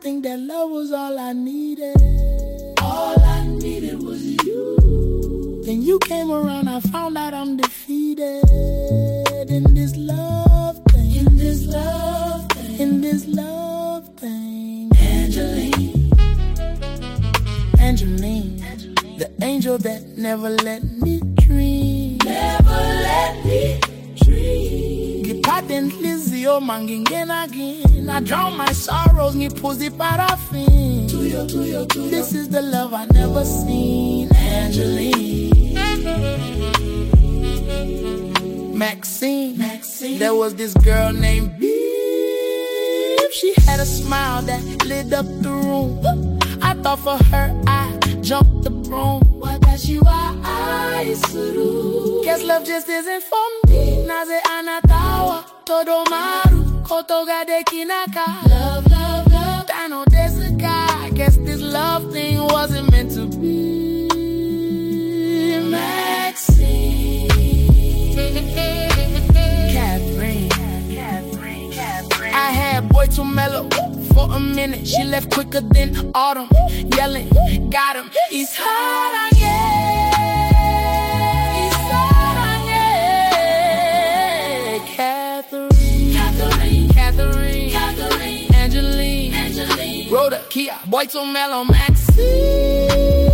think that love was all I needed. All I needed was you. Then you came around, I found out I'm defeated. In this love thing, in this love thing, in this love thing. Angeline, Angeline, the angel that never let me dream. Never let me dream. Gipatentlizi o mangingen again. I drown my sorrows, ni pussy parafin. This is the love I never seen. Angeline, Maxine, there was this girl named Beef. She had a smile that lit up the room. I thought for her I jumped the broom. Guess love just isn't for me. Naze anatawa, todo maru, kotoga de kinaka. Love, love, love, I know there's a guy. Guess this love thing wasn't meant to be. Maxine, Catherine. I had boy too mellow for a minute. She left quicker than autumn, yelling, got him. It's hard again. It's hard again. Catherine, Angeline, Rhoda, Kia, boy too mellow, Maxine.